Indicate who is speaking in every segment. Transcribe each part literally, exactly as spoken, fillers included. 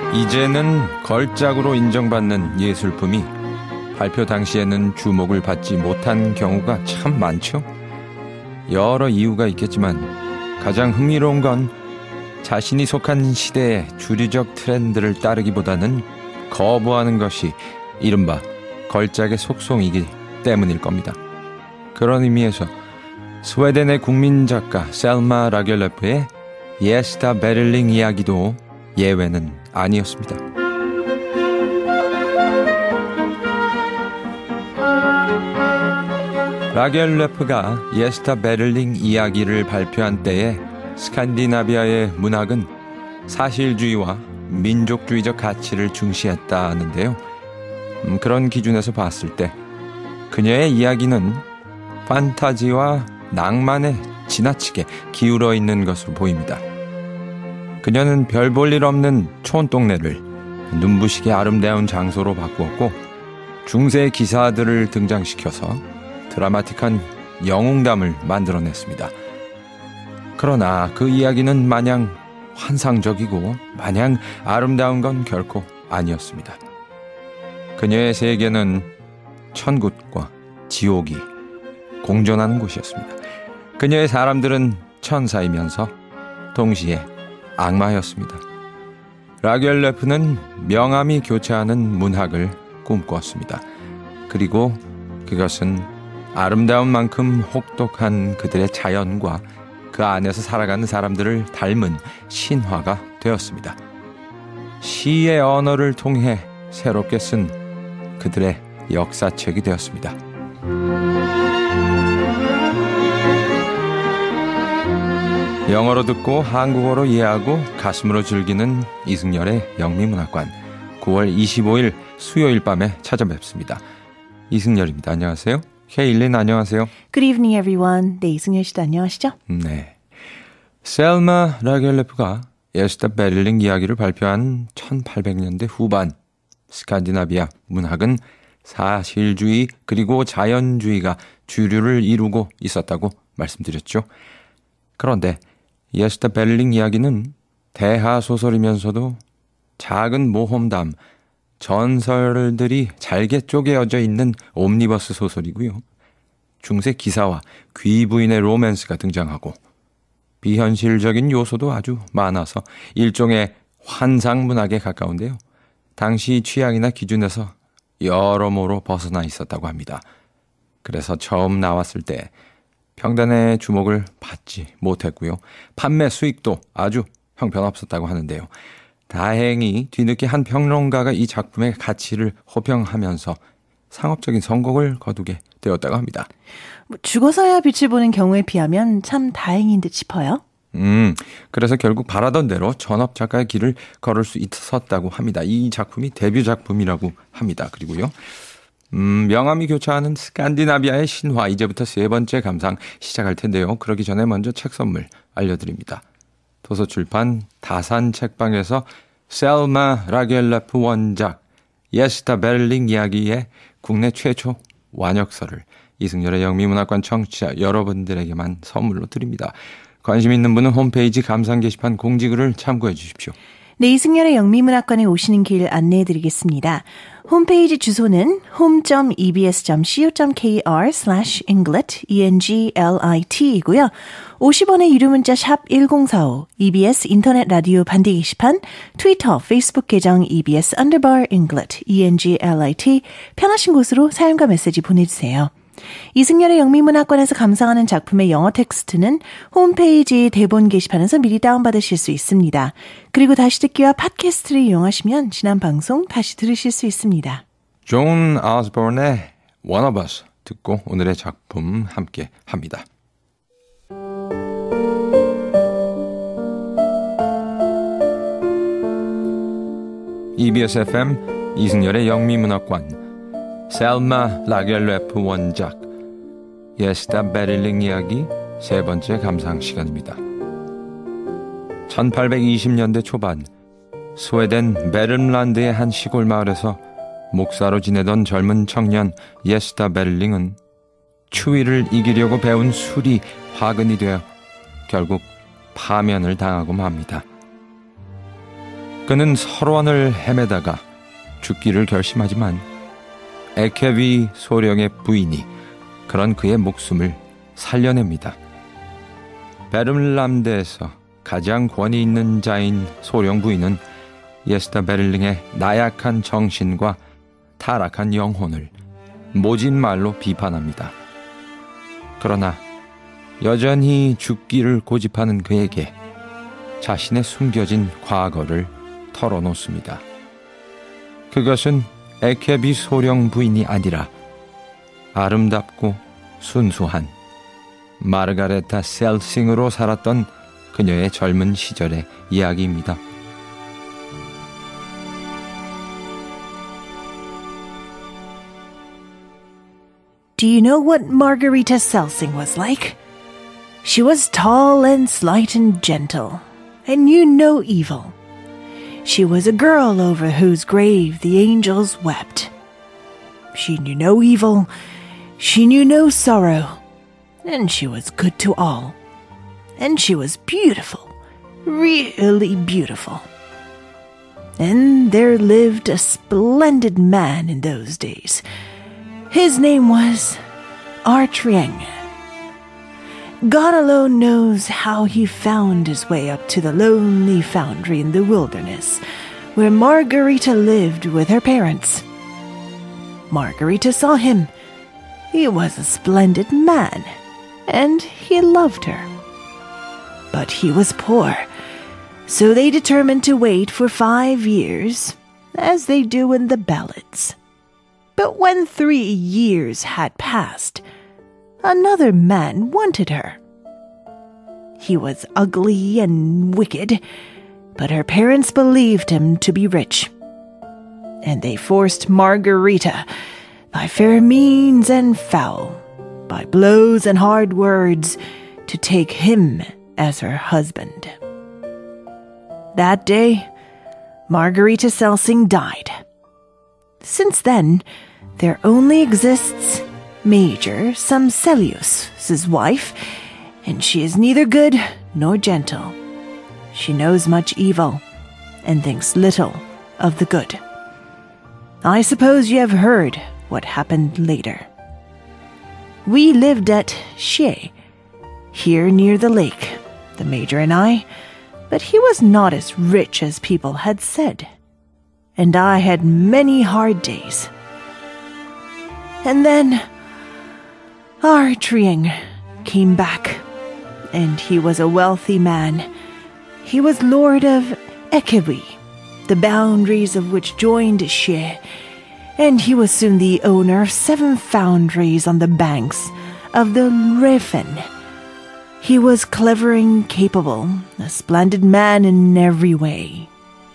Speaker 1: 이제는 걸작으로 인정받는 예술품이 발표 당시에는 주목을 받지 못한 경우가 참 많죠. 여러 이유가 있겠지만 가장 흥미로운 건 자신이 속한 시대의 주류적 트렌드를 따르기보다는 거부하는 것이 이른바 걸작의 속성이기 때문일 겁니다. 그런 의미에서 스웨덴의 국민 작가 셀마 라겔레프의 예스타 베를링 이야기도 예외는 아니었습니다. 라겔레프가 예스타 베를링 이야기를 발표한 때에 스칸디나비아의 문학은 사실주의와 민족주의적 가치를 중시했다는데요. 음, 그런 기준에서 봤을 때 그녀의 이야기는 판타지와 낭만에 지나치게 기울어 있는 것으로 보입니다. 그녀는 별 볼 일 없는 촌동네를 눈부시게 아름다운 장소로 바꾸었고 중세 기사들을 등장시켜서 드라마틱한 영웅담을 만들어냈습니다. 그러나 그 이야기는 마냥 환상적이고 마냥 아름다운 건 결코 아니었습니다. 그녀의 세계는 천국과 지옥이 공존하는 곳이었습니다. 그녀의 사람들은 천사이면서 동시에 악마였습니다. 라겔레프는 명암이 교차하는 문학을 꿈꾸었습니다. 그리고 그것은 아름다운 만큼 혹독한 그들의 자연과 그 안에서 살아가는 사람들을 닮은 신화가 되었습니다. 시의 언어를 통해 새롭게 쓴 그들의 역사책이 되었습니다. 영어로 듣고 한국어로 이해하고 가슴으로 즐기는 이승열의 영미문학관 구월 이십오일 수요일 밤에 찾아뵙습니다. 이승열입니다. 안녕하세요. 케일린 안녕하세요.
Speaker 2: Good evening everyone. 네, 이승열 씨도 안녕하시죠?
Speaker 1: 네. 셀마 라겔레프가 예스타 베를링 이야기를 발표한 천팔백년대 후반 스칸디나비아 문학은 사실주의 그리고 자연주의가 주류를 이루고 있었다고 말씀드렸죠. 그런데 예스타 베를링 이야기는 대하소설이면서도 작은 모험담, 전설들이 잘게 쪼개어져 있는 옴니버스 소설이고요. 중세 기사와 귀부인의 로맨스가 등장하고 비현실적인 요소도 아주 많아서 일종의 환상문학에 가까운데요. 당시 취향이나 기준에서 여러모로 벗어나 있었다고 합니다. 그래서 처음 나왔을 때 평단의 주목을 받지 못했고요. 판매 수익도 아주 형편없었다고 하는데요. 다행히 뒤늦게 한 평론가가 이 작품의 가치를 호평하면서 상업적인 성공을 거두게 되었다고 합니다.
Speaker 2: 뭐 죽어서야 빛을 보는 경우에 비하면 참 다행인 듯 싶어요.
Speaker 1: 음, 그래서 결국 바라던 대로 전업 작가의 길을 걸을 수 있었다고 합니다. 이 작품이 데뷔 작품이라고 합니다. 그리고요. 음, 명암이 교차하는 스칸디나비아의 신화, 이제부터 세 번째 감상 시작할 텐데요. 그러기 전에 먼저 책 선물 알려드립니다. 도서출판 다산 책방에서 셀마 라겔레프 원작 예스타 베를링 이야기의 국내 최초 완역서를 이승열의 영미문학관 청취자 여러분들에게만 선물로 드립니다. 관심 있는 분은 홈페이지 감상 게시판 공지글을 참고해 주십시오.
Speaker 2: 네, 이승열의 영미문학관에 오시는 길 안내해 드리겠습니다. 홈페이지 주소는 home.ebs.co.kr slash englit, E-N-G-L-I-T 이고요. 오십 원의 유료 문자 샵 일공사오, 이비에스 인터넷 라디오 반디 게시판, 트위터, 페이스북 계정 이비에스 underbar englit, E-N-G-L-I-T 편하신 곳으로 사연과 메시지 보내주세요. 이승열의 영미문학관에서 감상하는 작품의 영어 텍스트는 홈페이지 대본 게시판에서 미리 다운받으실 수 있습니다. 그리고 다시 듣기와 팟캐스트를 이용하시면 지난 방송 다시 들으실 수 있습니다.
Speaker 1: 존 오스본의 One of Us 듣고 오늘의 작품 함께 합니다. 이비에스 에프엠 이승열의 영미문학관 셀마 라겔레프 원작 예스타 베를링 이야기 세 번째 감상 시간입니다. 천팔백이십년대 초반 스웨덴 베른란드의 한 시골 마을에서 목사로 지내던 젊은 청년 예스타 베를링은 추위를 이기려고 배운 술이 화근이 되어 결국 파면을 당하고 맙니다. 그는 설원을 헤매다가 죽기를 결심하지만 에케비 소령의 부인이 그런 그의 목숨을 살려냅니다. 베름람대에서 가장 권위 있는 자인 소령 부인은 예스터 베를링의 나약한 정신과 타락한 영혼을 모진 말로 비판합니다. 그러나 여전히 죽기를 고집하는 그에게 자신의 숨겨진 과거를 털어놓습니다. 그것은 에케비 소령 부인이 아니라 아름답고 순수한 마르가레타 셀싱으로 살았던 그녀의 젊은 시절의 이야기입니다.
Speaker 2: Do you know what Margarita Selsing was like? She was tall and slight and gentle, and knew no evil. She was a girl over whose grave the angels wept. She knew no evil, she knew no sorrow, and she was good to all. And she was beautiful, really beautiful. And there lived a splendid man in those days. His name was Artrieng. God alone knows how he found his way up to the lonely foundry in the wilderness, where Margarita lived with her parents. Margarita saw him. He was a splendid man, and he loved her. But he was poor, so they determined to wait for five years, as they do in the ballads. But when three years had passed, another man wanted her. He was ugly and wicked, but her parents believed him to be rich. And they forced Margarita, by fair means and foul, by blows and hard words, to take him as her husband. That day, Margarita Selsing died. Since then, there only exists Major Samcelius, his wife, and she is neither good nor gentle. She knows much evil and thinks little of the good. I suppose you have heard what happened later. We lived at Xie, here near the lake, the Major and I, but he was not as rich as people had said, and I had many hard days. And then Artrieng came back, and he was a wealthy man. He was lord of Ekewi, the boundaries of which joined Xie, and he was soon the owner of seven foundries on the banks of the Refen. He was clever and capable, a splendid man in every way.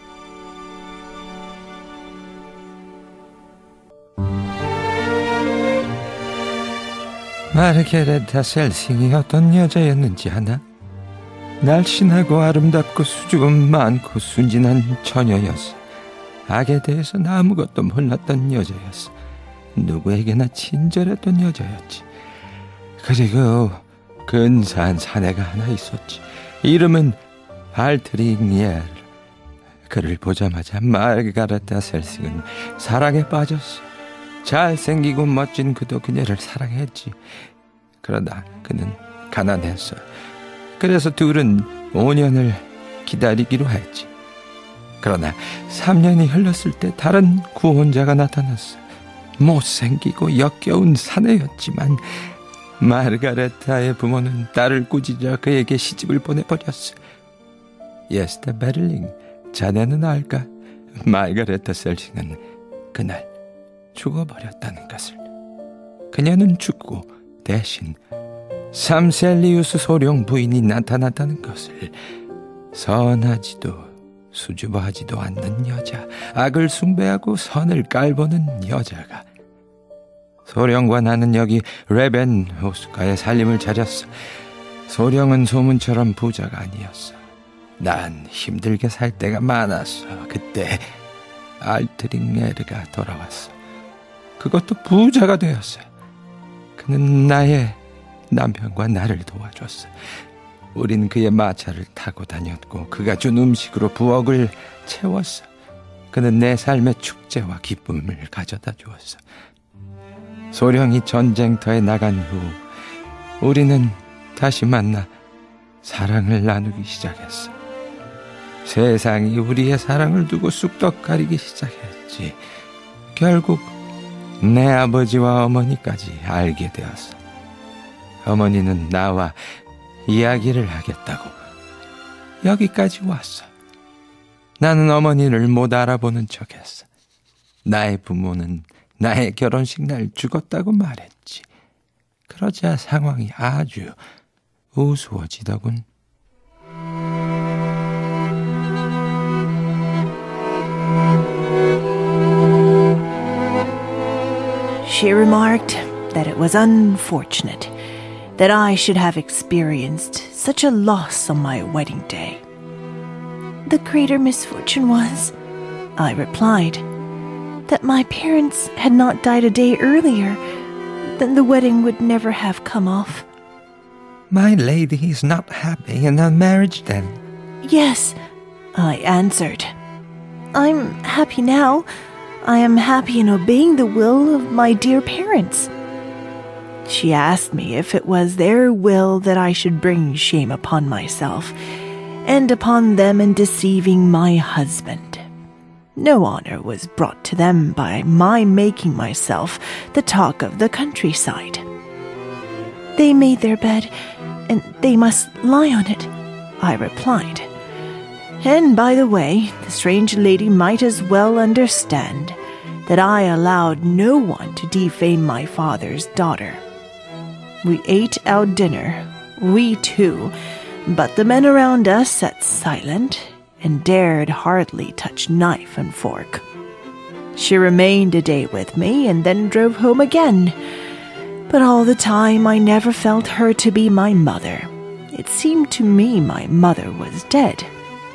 Speaker 1: 마르게레타 셀싱이 어떤 여자였는지 아나? 날씬하고 아름답고 수줍음 많고 순진한 처녀였어. 악에 대해서는 아무것도 몰랐던 여자였어. 누구에게나 친절했던 여자였지. 그리고 근사한 사내가 하나 있었지. 이름은 알트링니엘. 그를 보자마자 마르가레타 셀싱은 사랑에 빠졌어. 잘생기고 멋진 그도 그녀를 사랑했지. 그러나 그는 가난했어. 그래서 둘은 오 년을 기다리기로 했지. 그러나 삼 년이 흘렀을 때 다른 구혼자가 나타났어. 못생기고 역겨운 사내였지만 마르가레타의 부모는 딸을 꾸짖어 그에게 시집을 보내버렸어. 예스터 베를링, 자네는 알까? 마르가레타 셀싱은 그날 죽어버렸다는 것을. 그녀는 죽고 대신 삼셀리우스 소령 부인이 나타났다는 것을. 선하지도 수줍어하지도 않는 여자, 악을 숭배하고 선을 깔보는 여자가. 소령과 나는 여기 레벤 호수가에 살림을 차렸어. 소령은 소문처럼 부자가 아니었어. 난 힘들게 살 때가 많았어. 그때 알트링네르가 돌아왔어. 그것도 부자가 되었어요. 그는 나의 남편과 나를 도와줬어. 우린 그의 마차를 타고 다녔고 그가 준 음식으로 부엌을 채웠어. 그는 내 삶의 축제와 기쁨을 가져다 주었어. 소령이 전쟁터에 나간 후 우리는 다시 만나 사랑을 나누기 시작했어. 세상이 우리의 사랑을 두고 쑥덕 가리기 시작했지. 결국 내 아버지와 어머니까지 알게 되었어. 어머니는 나와 이야기를 하겠다고 여기까지 왔어. 나는 어머니를 못 알아보는 척했어. 나의 부모는 나의 결혼식 날 죽었다고 말했지. 그러자 상황이 아주 우스워지더군.
Speaker 2: She remarked that it was unfortunate that I should have experienced such a loss on my wedding day. The greater misfortune was, I replied, that my parents had not died a day earlier, then the wedding would never have come off.
Speaker 1: My lady is not happy in her marriage then?
Speaker 2: Yes, I answered. I'm happy now. I am happy in obeying the will of my dear parents. She asked me if it was their will that I should bring shame upon myself and upon them in deceiving my husband. No honor was brought to them by my making myself the talk of the countryside. They made their bed, and they must lie on it, I replied. And by the way, the strange lady might as well understand that I allowed no one to defame my father's daughter. We ate our dinner, we two, but the men around us sat silent and dared hardly touch knife and fork. She remained a day with me and then drove home again. But all the time I never felt her to be my mother. It seemed to me my mother was dead.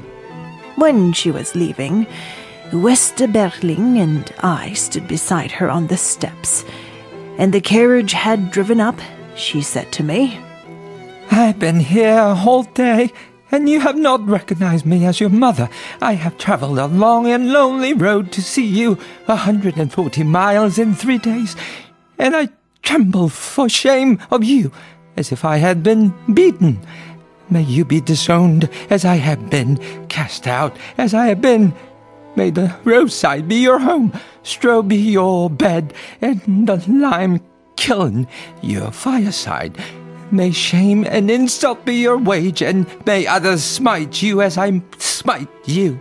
Speaker 2: When she was leaving, Westerberling and I stood beside her on the steps, and the carriage had driven up. She said to me,
Speaker 1: I've been here a whole day, and you have not recognized me as your mother. I have traveled a long and lonely road to see you, a hundred and forty miles in three days, and I tremble for shame of you, as if I had been beaten. May you be disowned as I have been, cast out as I have been. May the roadside be your home, straw be your bed, and the lime kiln your fireside. May shame and insult be your wage, and may others smite you as I smite you.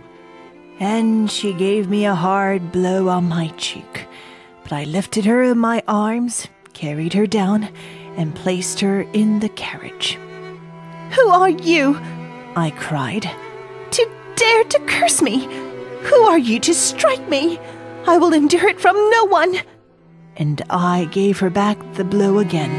Speaker 2: And she gave me a hard blow on my cheek. But I lifted her in my arms, carried her down, and placed her in the carriage. Who are you? I cried. To dare to curse me? Who are you to strike me? I will endure it from no one. And I gave her back the blow again.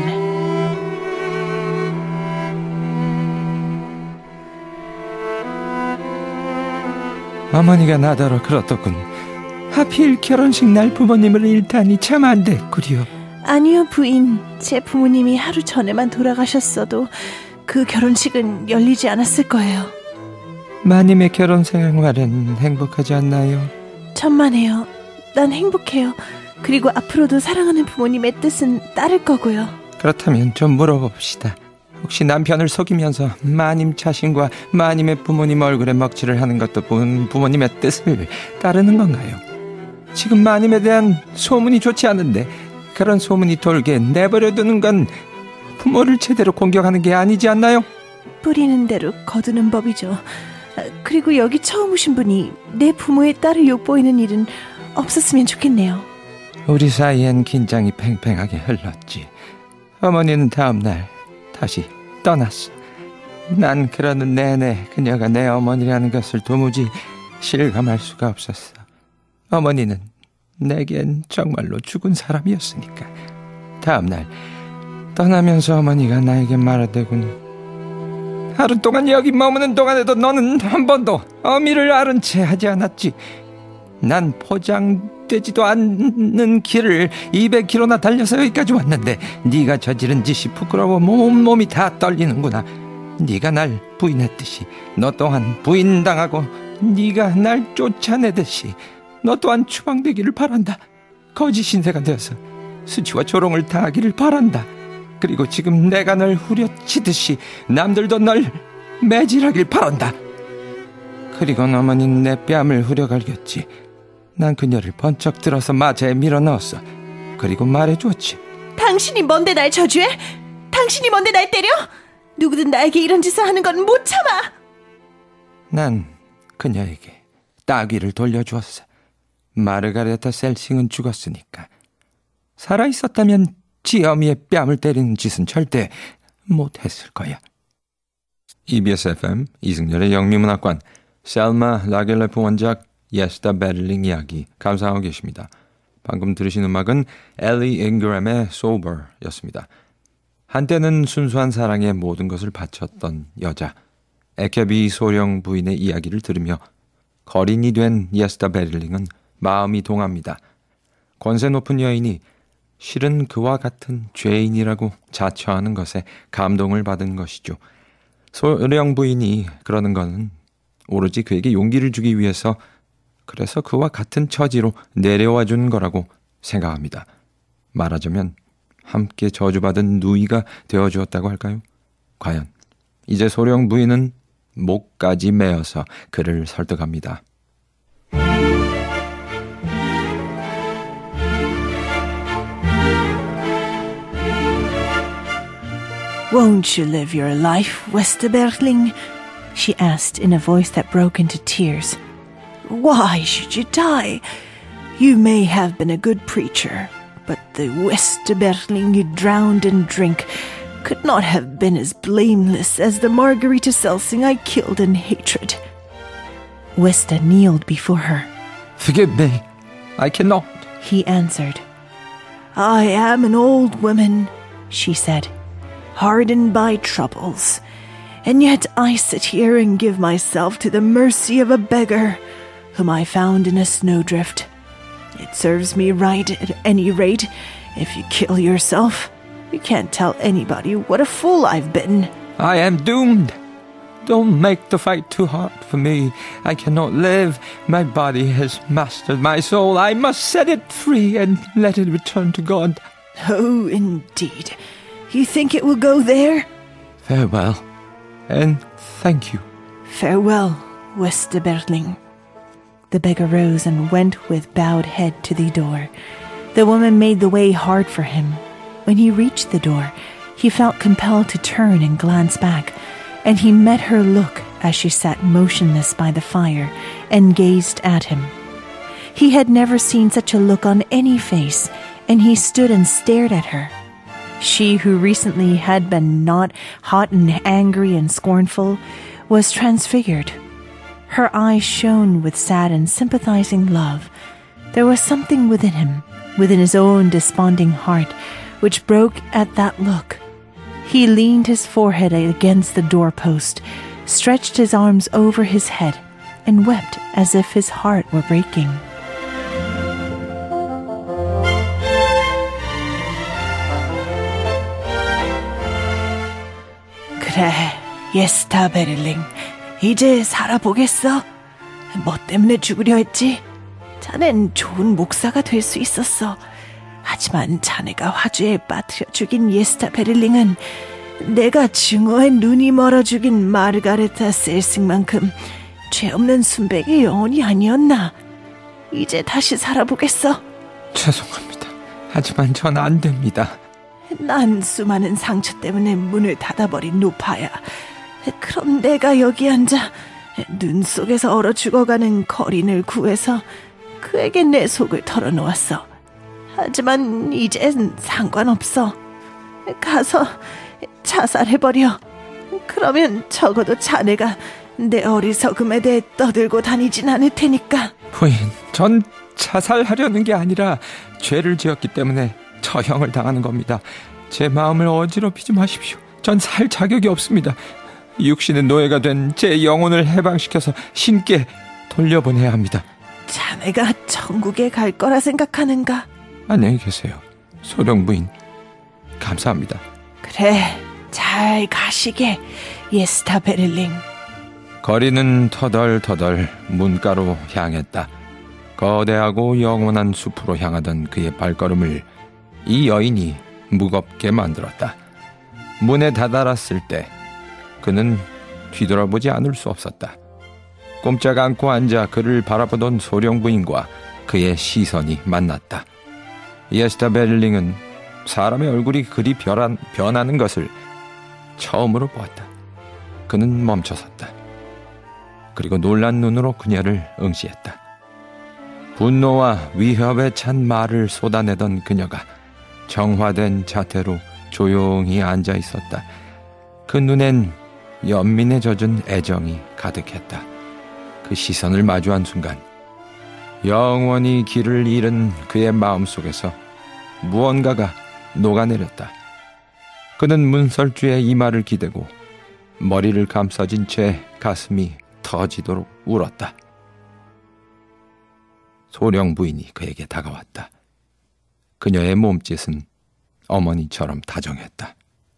Speaker 1: 어머니가 나더러 그렇더군. 하필 결혼식 날 부모님을 잃다니 참 안 됐구려.
Speaker 2: 아니요, 부인. 제 부모님이 하루 전에만 돌아가셨어도 그 결혼식은 열리지 않았을 거예요.
Speaker 1: 마님의 결혼 생활은 행복하지 않나요?
Speaker 2: 천만에요. 난 행복해요. 그리고 앞으로도 사랑하는 부모님의 뜻은 따를 거고요.
Speaker 1: 그렇다면 좀 물어봅시다. 혹시 남편을 속이면서 마님 자신과 마님의 부모님 얼굴에 먹칠을 하는 것도 부모님의 뜻을 따르는 건가요? 지금 마님에 대한 소문이 좋지 않은데 그런 소문이 돌게 내버려두는 건 부모를 제대로 공격하는 게 아니지 않나요?
Speaker 2: 뿌리는 대로 거두는 법이죠. 그리고 여기 처음 오신 분이 내 부모의 딸을 욕보이는 일은 없었으면 좋겠네요.
Speaker 1: 우리 사이엔 긴장이 팽팽하게 흘렀지. 어머니는 다음날 다시 떠났어. 난 그러는 내내 그녀가 내 어머니라는 것을 도무지 실감할 수가 없었어. 어머니는 내겐 정말로 죽은 사람이었으니까. 다음날 떠나면서 어머니가 나에게 말하더군. 하루 동안 여기 머무는 동안에도 너는 한 번도 어미를 앓은 채 하지 않았지. 난 포장되지도 않는 길을 이백 킬로미터나 달려서 여기까지 왔는데 네가 저지른 짓이 부끄러워 몸, 몸이 다 떨리는구나. 네가 날 부인했듯이 너 또한 부인당하고 네가 날 쫓아내듯이 너 또한 추방되기를 바란다. 거짓 신세가 되어서 수치와 조롱을 당하기를 바란다. 그리고 지금 내가 널 후려치듯이 남들도 널 매질하길 바란다. 그리고 어머니는 내 뺨을 후려갈겼지. 난 그녀를 번쩍 들어서 마차에 밀어넣었어. 그리고 말해주었지.
Speaker 2: 당신이 뭔데 날 저주해? 당신이 뭔데 날 때려? 누구든 나에게 이런 짓을 하는 건 못 참아.
Speaker 1: 난 그녀에게 따귀를 돌려주었어. 마르가레타 셀싱은 죽었으니까. 살아있었다면 지 어미의 뺨을 때리는 짓은 절대 못했을 거야. 이비에스 에프엠 이승열의 영미문학관, 셀마 라겔레프 원작, 예스타 베를링 이야기 감상하고 계십니다. 방금 들으신 음악은 엘리 잉그램의 Sober였습니다. 한때는 순수한 사랑에 모든 것을 바쳤던 여자, 에케비 소령 부인의 이야기를 들으며 거린이 된 예스타 베를링은 마음이 동합니다. 권세 높은 여인이 실은 그와 같은 죄인이라고 자처하는 것에 감동을 받은 것이죠. 소령 부인이 그러는 것은 오로지 그에게 용기를 주기 위해서, 그래서 그와 같은 처지로 내려와 준 거라고 생각합니다. 말하자면 함께 저주받은 누이가 되어주었다고 할까요? 과연 이제 소령 부인은 목까지 메어서 그를 설득합니다.
Speaker 2: Won't you live your life, Westerbergling? She asked in a voice that broke into tears. Why should you die? You may have been a good preacher, but the Westerbergling you drowned in drink could not have been as blameless as the Margarita Selsing I killed in hatred. Westa kneeled before her.
Speaker 1: Forgive me, I cannot.
Speaker 2: He answered. I am an old woman, she said, hardened by troubles, and yet I sit here and give myself to the mercy of a beggar whom I found in a snowdrift. It serves me right at any rate. If you kill yourself, you can't tell anybody what a fool I've been.
Speaker 1: I am doomed. Don't make the fight too hard for me. I cannot live. My body has mastered my soul. I must set it free and let it return to God.
Speaker 2: Oh, indeed. You think it will go there?
Speaker 1: Farewell, and thank you.
Speaker 2: Farewell, Westerbergling. The beggar rose and went with bowed head to the door. The woman made the way hard for him. When he reached the door, he felt compelled to turn and glance back, and he met her look as she sat motionless by the fire and gazed at him. He had never seen such a look on any face, and he stood and stared at her. She who recently had been not hot and angry and scornful was transfigured. Her eyes shone with sad and sympathizing love. There was something within him, within his own desponding heart, which broke at that look. He leaned his forehead against the doorpost, stretched his arms over his head, and wept as if his heart were breaking. 그래, 예스타 베를링. 이제 살아보겠어? 뭐 때문에 죽으려 했지? 자넨 좋은 목사가 될 수 있었어. 하지만 자네가 화주에 빠뜨려 죽인 예스타 베를링은 내가 증오에 눈이 멀어 죽인 마르가레타 셀싱만큼 죄 없는 순백의 영혼이 아니었나? 이제 다시 살아보겠어.
Speaker 1: 죄송합니다. 하지만 전 안 됩니다.
Speaker 2: 난 수많은 상처 때문에 문을 닫아버린 노파야. 그럼 내가 여기 앉아 눈 속에서 얼어 죽어가는 거린을 구해서 그에게 내 속을 털어놓았어. 하지만 이젠 상관없어. 가서 자살해버려. 그러면 적어도 자네가 내 어리석음에 대해 떠들고 다니진 않을 테니까.
Speaker 1: 부인, 전 자살하려는 게 아니라 죄를 지었기 때문에 처형을 당하는 겁니다. 제 마음을 어지럽히지 마십시오. 전 살 자격이 없습니다. 육신은 노예가 된 제 영혼을 해방시켜서 신께 돌려보내야 합니다.
Speaker 2: 자네가 천국에 갈 거라 생각하는가?
Speaker 1: 안녕히 계세요, 소령 부인. 감사합니다.
Speaker 2: 그래, 잘 가시게. 예스타 베를링.
Speaker 1: 거리는 터덜터덜 문가로 향했다. 거대하고 영원한 숲으로 향하던 그의 발걸음을 이 여인이 무겁게 만들었다. 문에 다다랐을 때 그는 뒤돌아보지 않을 수 없었다. 꼼짝 않고 앉아 그를 바라보던 소령 부인과 그의 시선이 만났다. 예스타 베를링은 사람의 얼굴이 그리 변한, 변하는 것을 처음으로 보았다. 그는 멈춰섰다. 그리고 놀란 눈으로 그녀를 응시했다. 분노와 위협에 찬 말을 쏟아내던 그녀가 정화된 자태로 조용히 앉아 있었다. 그 눈엔 연민에 젖은 애정이 가득했다. 그 시선을 마주한 순간 영원히 길을 잃은 그의 마음속에서 무언가가 녹아내렸다. 그는 문설주의 이마를 기대고 머리를 감싸진 채 가슴이 터지도록 울었다. 소령 부인이 그에게 다가왔다. 그녀의 몸짓은 어머니처럼 다정했다.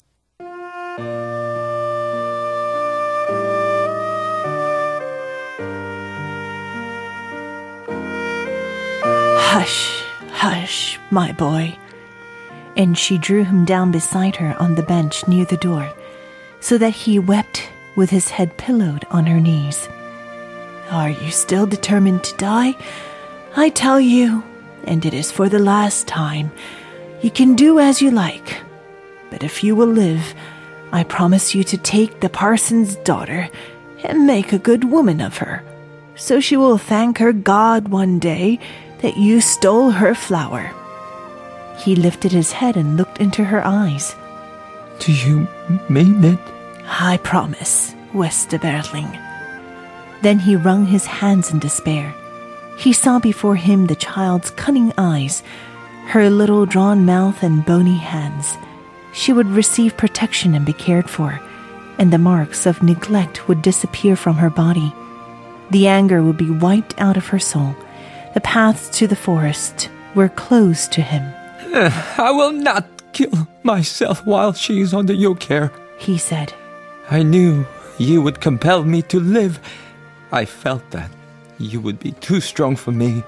Speaker 2: Hush, hush, my boy. And she drew him down beside her on the bench near the door, so that he wept with his head pillowed on her knees. Are you still determined to die? I tell you, and it is for the last time, you can do as you like. But if you will live, I promise you to take the parson's daughter and make a good woman of her, so she will thank her God one day that you stole her flower. He lifted his head and looked into her eyes.
Speaker 1: Do you mean it?
Speaker 2: I promise, Westerberling. Then he wrung his hands in despair. He saw before him the child's cunning eyes, her little drawn mouth and bony hands. She would receive protection and be cared for, and the marks of neglect would disappear from her body. The anger would be wiped out of her soul. The paths to the forest were closed to him.
Speaker 1: I will not kill myself while she is under your care,
Speaker 2: he said.
Speaker 1: I knew you would compel me to live. I felt that you would be too strong for me.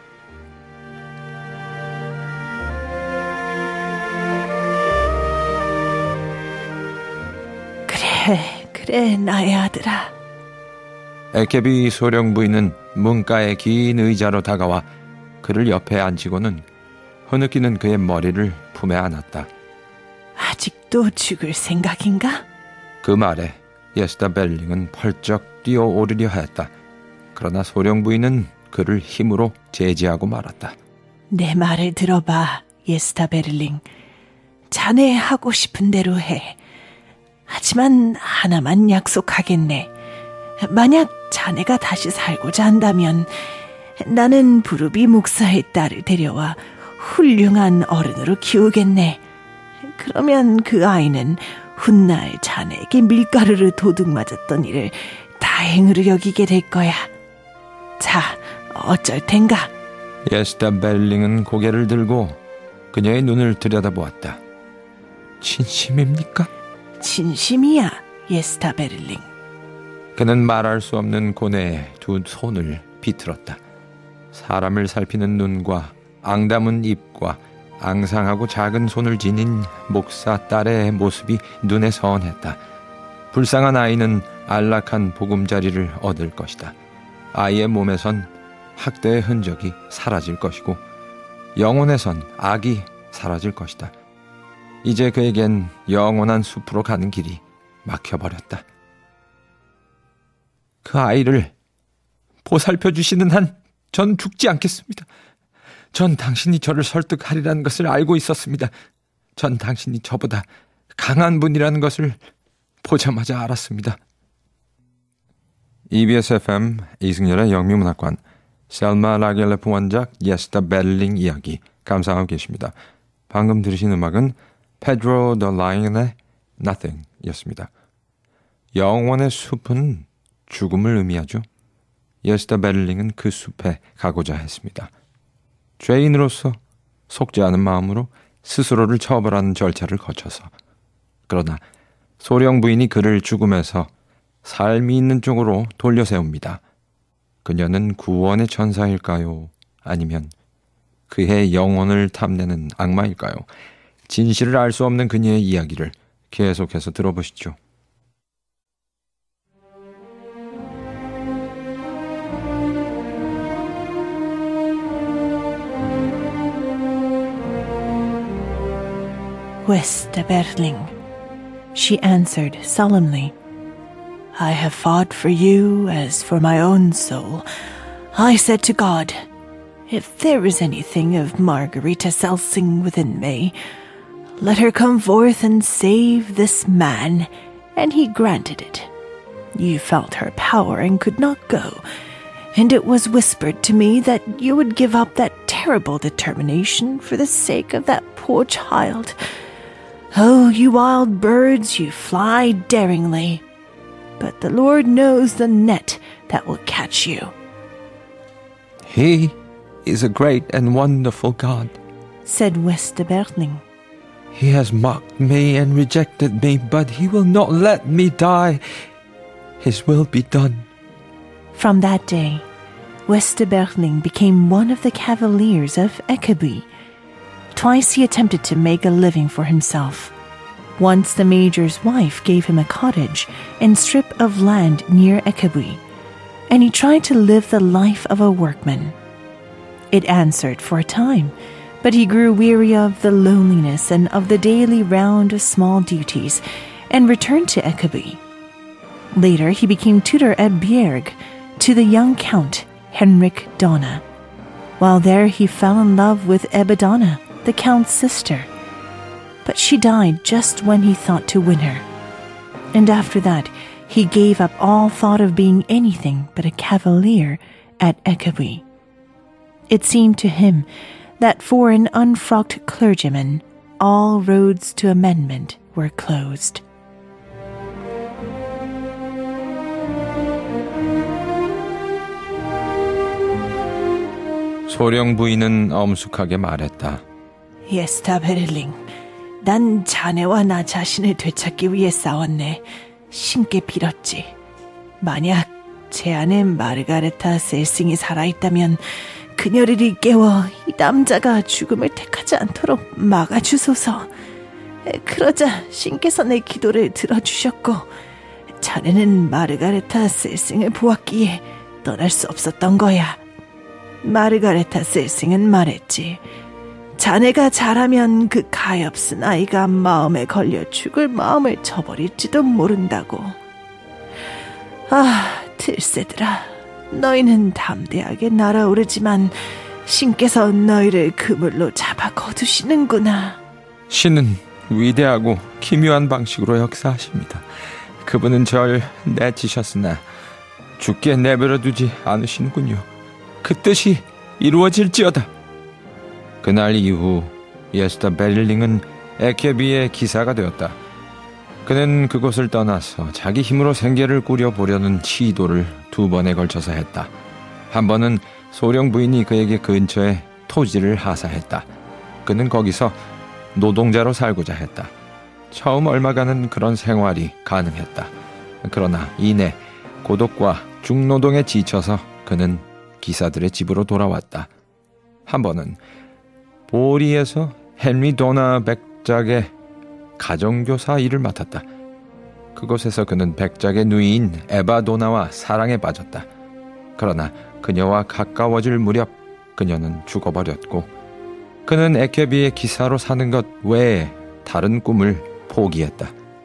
Speaker 2: 그래, 그래, 나의 아들아.
Speaker 1: 에케비 소령 부인은 문가의 긴 의자로 다가와 그를 옆에 앉히고는 흐느끼는 그의 머리를 품에 안았다.
Speaker 2: 아직도 죽을 생각인가?
Speaker 1: 그 말에 예스타 베를링은 펄쩍 뛰어오르려 하였다. 그러나 소령 부인은 그를 힘으로 제지하고 말았다.
Speaker 2: 내 말을 들어봐, 예스타 베를링. 자네 하고 싶은 대로 해. 하지만 하나만 약속하겠네. 만약 자네가 다시 살고자 한다면 나는 부르비 목사의 딸을 데려와 훌륭한 어른으로 키우겠네. 그러면 그 아이는 훗날 자네에게 밀가루를 도둑 맞았던 일을 다행으로 여기게 될 거야. 자, 어쩔 텐가?
Speaker 1: 예스타 베를링은 고개를 들고 그녀의 눈을 들여다보았다. 진심입니까?
Speaker 2: 진심이야, 예스타 베를링.
Speaker 1: 그는 말할 수 없는 고뇌에 두 손을 비틀었다. 사람을 살피는 눈과 앙담은 입과 앙상하고 작은 손을 지닌 목사 딸의 모습이 눈에 선했다. 불쌍한 아이는 안락한 보금자리를 얻을 것이다. 아이의 몸에선 학대의 흔적이 사라질 것이고 영혼에선 악이 사라질 것이다. 이제 그에겐 영원한 숲으로 가는 길이 막혀버렸다. 그 아이를 보살펴 주시는 한 전 죽지 않겠습니다. 전 당신이 저를 설득하리라는 것을 알고 있었습니다. 전 당신이 저보다 강한 분이라는 것을 보자마자 알았습니다. 이비에스 에프엠 이승열의 영미문학관, 셀마 라겔레프 원작, 예스타 베를링 이야기 감상하고 계십니다. 방금 들으신 음악은 페드로 더 라이언의 Nothing 였습니다. 영원의 숲은 죽음을 의미하죠. 예스타 베를링은 그 숲에 가고자 했습니다. 죄인으로서 속지 않은 마음으로 스스로를 처벌하는 절차를 거쳐서, 그러나 소령 부인이 그를 죽음에서 삶이 있는 쪽으로 돌려세웁니다. 그녀는 구원의 천사일까요? 아니면 그의 영혼을 탐내는 악마일까요? 진실을 알 수 없는 그녀의 이야기를 계속해서 들어보시죠.
Speaker 2: Westerberling, she answered solemnly. I have fought for you as for my own soul. I said to God, if there is anything of Margarita Celsing within me, let her come forth and save this man, and he granted it. You felt her power and could not go, and it was whispered to me that you would give up that terrible determination for the sake of that poor child. Oh, you wild birds, you fly daringly, but the Lord knows the net that will catch you.
Speaker 1: He is a great and wonderful God,
Speaker 2: said Westerberling.
Speaker 1: He has mocked me and rejected me, but he will not let me die. His will be done.
Speaker 2: From that day, Westerberling became one of the cavaliers of Ekeby. Twice he attempted to make a living for himself. Once the major's wife gave him a cottage and strip of land near Ekeby, and he tried to live the life of a workman. It answered for a time, but he grew weary of the loneliness and of the daily round of small duties, and returned to Ekeby. Later he became tutor at Bjerg to the young Count Henrik Donna. While there he fell in love with Ebedonna, the Count's sister. But she died just when he thought to win her. And after that, he gave up all thought of being anything but a cavalier at Ekeby. It seemed to him that for an unfrocked clergyman, all roads to amendment were closed.
Speaker 1: 소령 부인은 엄숙하게 말했다.
Speaker 2: 예스타베를링, 난 자네와 나 자신을 되찾기 위해 싸웠네. 신께 빌었지. 만약 제 아내 마르가레타 셀싱이 살아있다면 그녀를 일깨워 이 남자가 죽음을 택하지 않도록 막아주소서. 그러자 신께서 내 기도를 들어주셨고, 자네는 마르가레타 셀싱을 보았기에 떠날 수 없었던 거야. 마르가레타 셀싱은 말했지. 자네가 잘하면 그 가엾은 아이가 마음에 걸려 죽을 마음을 저버릴지도 모른다고. 아, 들새들아, 너희는 담대하게 날아오르지만 신께서 너희를 그물로 잡아 거두시는구나.
Speaker 1: 신은 위대하고 기묘한 방식으로 역사하십니다. 그분은 절 내치셨으나 죽게 내버려 두지 않으시는군요. 그 뜻이 이루어질지어다. 그날 이후 예스터 베를링은 에케비의 기사가 되었다. 그는 그곳을 떠나서 자기 힘으로 생계를 꾸려보려는 시도를 두 번에 걸쳐서 했다. 한 번은 소령 부인이 그에게 근처에 토지를 하사했다. 그는 거기서 노동자로 살고자 했다. 처음 얼마간은 그런 생활이 가능했다. 그러나 이내 고독과 중노동에 지쳐서 그는 기사들의 집으로 돌아왔다. 한 번은 보리에서 헨리 도나 백작의 가정교사 일을 맡았다. 그곳에서 그는 백작의 누이인 에바 도나와 사랑에 빠졌다. 그러나 그녀와 가까워질 무렵 그녀는 죽어버렸고, 그는 에케비의 기사로 사는 것 외에 다른 꿈을 포기했다.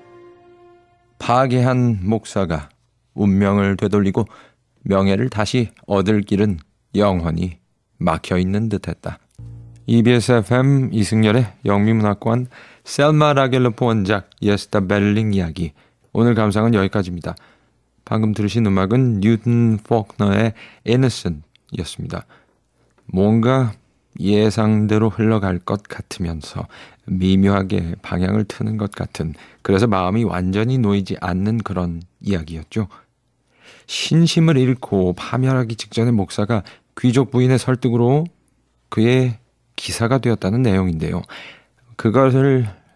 Speaker 1: 파괴한 목사가 운명을 되돌리고 명예를 다시 얻을 길은 영원히 막혀있는 듯했다. 이비에스 에프엠 이승열의 영미문학관 셀마 라겔로프 원작 예스타 베를링 이야기, 오늘 감상은 여기까지입니다. 방금 들으신 음악은 뉴튼 포크너의 Innocent이었습니다. 뭔가 예상대로 흘러갈 것 같으면서 미묘하게 방향을 트는 것 같은, 그래서 마음이 완전히 놓이지 않는 그런 이야기였죠. 신심을 잃고 파멸하기 직전의 목사가 귀족 부인의 설득으로 그의 기사가 되었다는 내용인데요. 그것을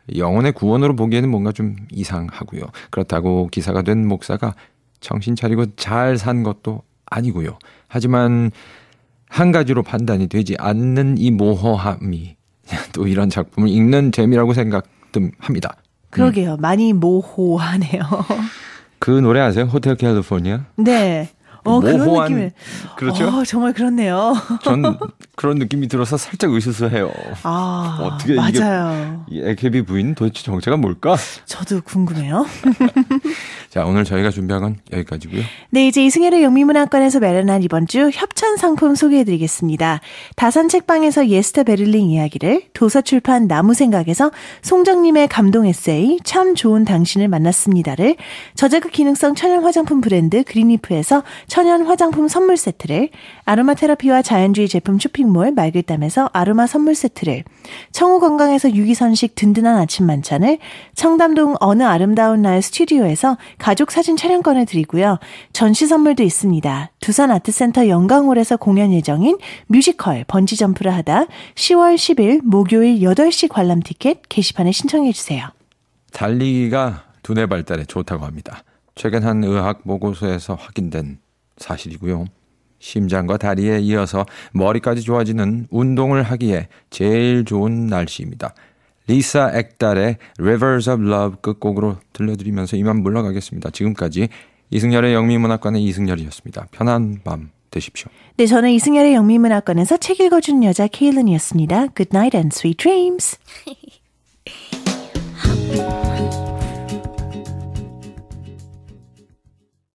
Speaker 1: 영혼의 구원으로 보기에는 뭔가 좀 이상하고요. 그렇다고 기사가 된 목사가 정신 차리고 잘 산 것도 아니고요. 하지만 한 가지로 판단이 되지 않는 이 모호함이 또 이런 작품을 읽는 재미라고 생각합니다.
Speaker 2: 그러게요. 음. 많이 모호하네요.
Speaker 1: 그 노래 아세요? 호텔 캘리포니아?
Speaker 2: 네. 어,
Speaker 1: 모호한,
Speaker 2: 그런 느낌을.
Speaker 1: 그렇죠?
Speaker 2: 어, 정말 그렇네요.
Speaker 1: 전 그런 느낌이 들어서 살짝 으스스해요.
Speaker 2: 아,
Speaker 1: 어떻게
Speaker 2: 맞아요.
Speaker 1: 이게 이 에이케이비 부인 도대체 정체가 뭘까?
Speaker 2: 저도 궁금해요.
Speaker 1: 자, 오늘 저희가 준비한 건 여기까지고요.
Speaker 2: 네, 이제 이승열의 영미문학관에서 마련한 이번 주 협찬 상품 소개해드리겠습니다. 다산 책방에서 예스터 베를린 이야기를, 도서출판 나무생각에서 송정님의 감동 에세이 참 좋은 당신을 만났습니다를, 저자극 기능성 천연 화장품 브랜드 그린리프에서 천연 화장품 선물 세트를, 아로마 테라피와 자연주의 제품 쇼핑몰 말글담에서 아로마 선물 세트를, 청우 건강에서 유기선식 든든한 아침 만찬을, 청담동 어느 아름다운 날 스튜디오에서 가족 사진 촬영권을 드리고요. 전시 선물도 있습니다. 두산 아트센터 영광홀에서 공연 예정인 뮤지컬 번지점프를 하다 시월 십일 목요일 여덟 시 관람 티켓 게시판에 신청해 주세요.
Speaker 1: 달리기가 두뇌 발달에 좋다고 합니다. 최근 한 의학 보고서에서 확인된 사실이고요. 심장과 다리에 이어서 머리까지 좋아지는 운동을 하기에 제일 좋은 날씨입니다. 리사 엑달의 Rivers of Love 끝곡으로 들려드리면서 이만 물러가겠습니다. 지금까지 이승열의 영미문학관의 이승열이었습니다. 편한 밤 되십시오.
Speaker 2: 네, 저는 이승열의 영미문학관에서 책 읽어준 여자 케일린이었습니다. Good night and sweet dreams.